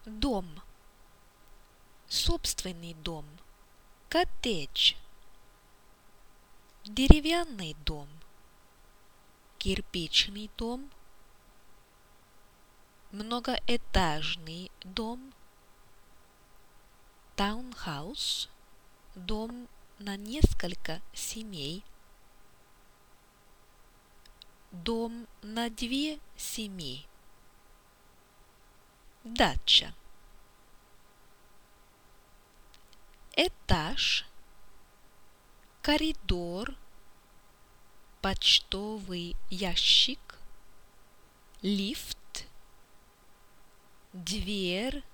Дом. Собственный дом. Коттедж. Деревянный дом. Кирпичный дом. Многоэтажный дом. Таунхаус. Дом на несколько семей. Дом на 2 семьи. Дача. Этаж. Коридор. Почтовый ящик. Лифт. Дверь.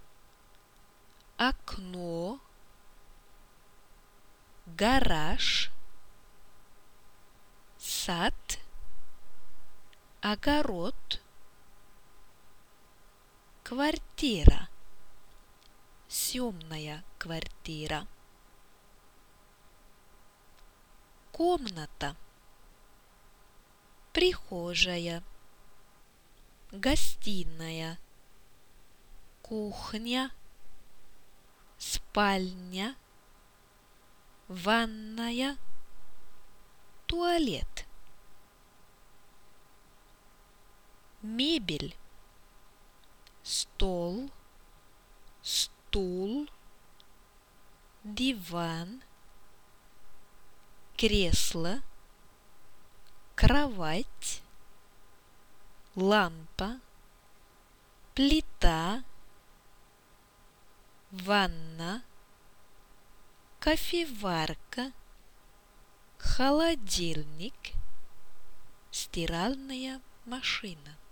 Окно. Гараж. Сад. Огород. Квартира. Съемная квартира. Комната. Прихожая. Гостиная. Кухня. Спальня. Ванная. Туалет. Мебель. Стол. Стул. Диван. Кресло. Кровать. Лампа. Плита. Ванна. Кофеварка. Холодильник. Стиральная машина.